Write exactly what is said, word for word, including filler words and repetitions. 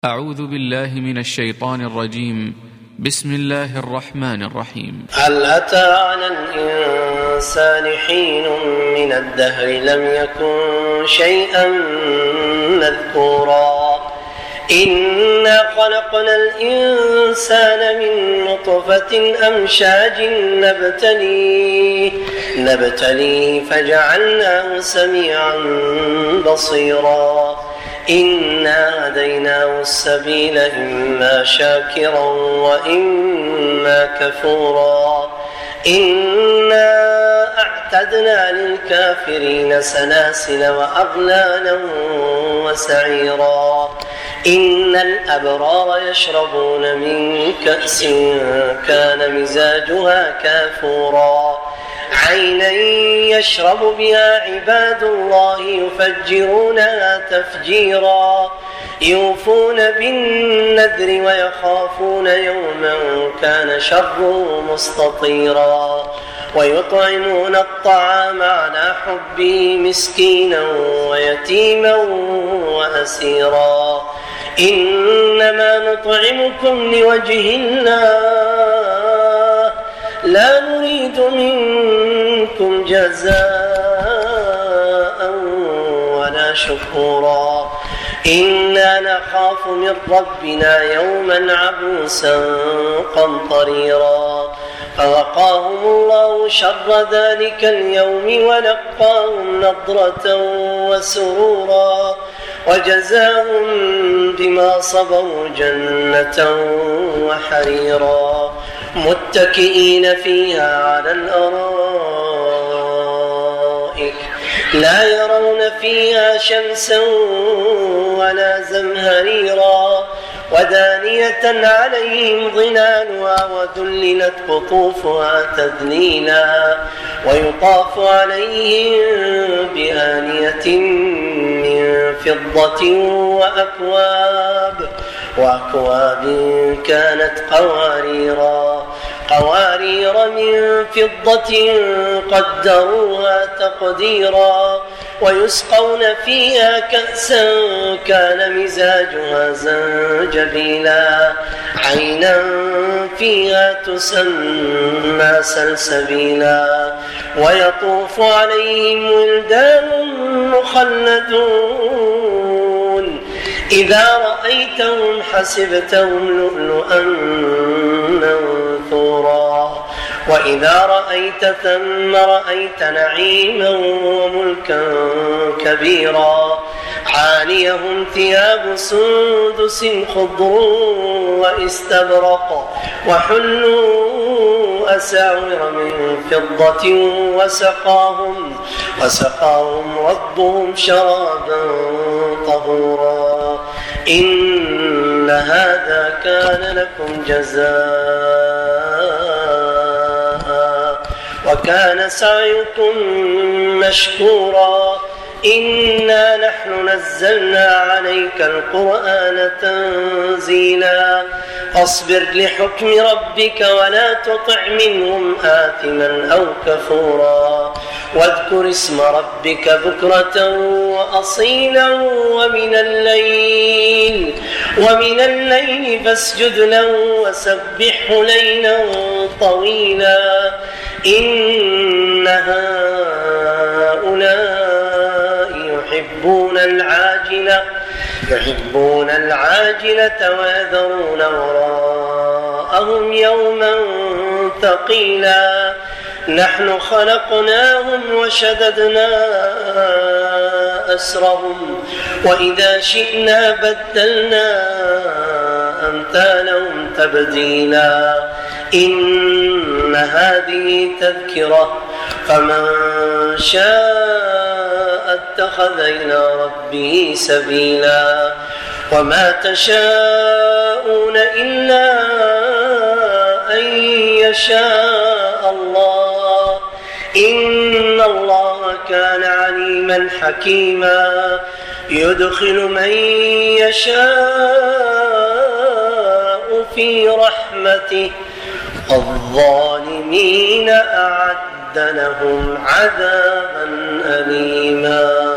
أعوذ بالله من الشيطان الرجيم. بسم الله الرحمن الرحيم. هل أتى على الإنسان حين من الدهر لم يكن شيئا مذكورا إنا خلقنا الإنسان من نطفة أمشاج نبتليه, نبتليه فجعلناه سميعا بصيرا إنا هديناه السبيل إما شاكرا وإما كفورا إنا أعتدنا للكافرين سلاسل وأغلالا وسعيرا إن الأبرار يشربون من كأس كان مزاجها كافورا عينا يشرب بها عباد الله يفجرونها تفجيرا يوفون بالنذر ويخافون يوما كان شره مستطيرا ويطعمون الطعام على حبه مسكينا ويتيما وأسيرا إنما نطعمكم لوجه الله لا نريد منكم جزاء ولا شكورا إنا نخاف من ربنا يوما عبوسا قمطريرا فوقاهم الله شر ذلك اليوم ولقاهم نضرة وسرورا وجزاهم بما صبروا جنة وحريرا متكئين فيها على الأرائك لا يرون فيها شمسا ولا زمهريرا ودانية عليهم ظلالها وذللت قطوفها تذليلا ويطاف عليهم بآنية من فضة وأكواب وأكواب كانت قواريرا قوارير من فضة قدروها تقديرا ويسقون فيها كأسا كان مزاجها زنجبيلا عينا فيها تسمى سلسبيلا ويطوف عليهم ولدان مخلدون إذا رأيتهم حسبتهم لؤلؤا منثورا وإذا رأيت ثم رأيت نعيما وملكا كبيرا عاليهم ثياب سندس خضر واستبرق وحلوا أساور من فضة وسقاهم, وسقاهم ربهم شرابا طهورا إن هذا كان لكم جزاء وكان سعيكم مشكورا إنا نحن نزلنا عليك القرآن تنزيلا فاصبر لحكم ربك ولا تطع منهم آثما أو كفورا واذكر اسم ربك بكرة وأصيلا ومن الليل ومن الليل فاسجد له وسبحه ليلا طويلا إن هؤلاء يحبون العاجلة يحبون العاجلة ويذرون وراءهم يوما ثقيلا نحن خلقناهم وشددنا أسرهم وإذا شئنا بدلنا أمثالهم تبديلا إن هذه تذكرة فمن شاء اتخذ إلى ربه سبيلا وما تشاءون إلا أن يشاء الله إن الله كان عليما حكيما يدخل من يشاء في رحمته الظالمين أعد لهم عذابا أليما.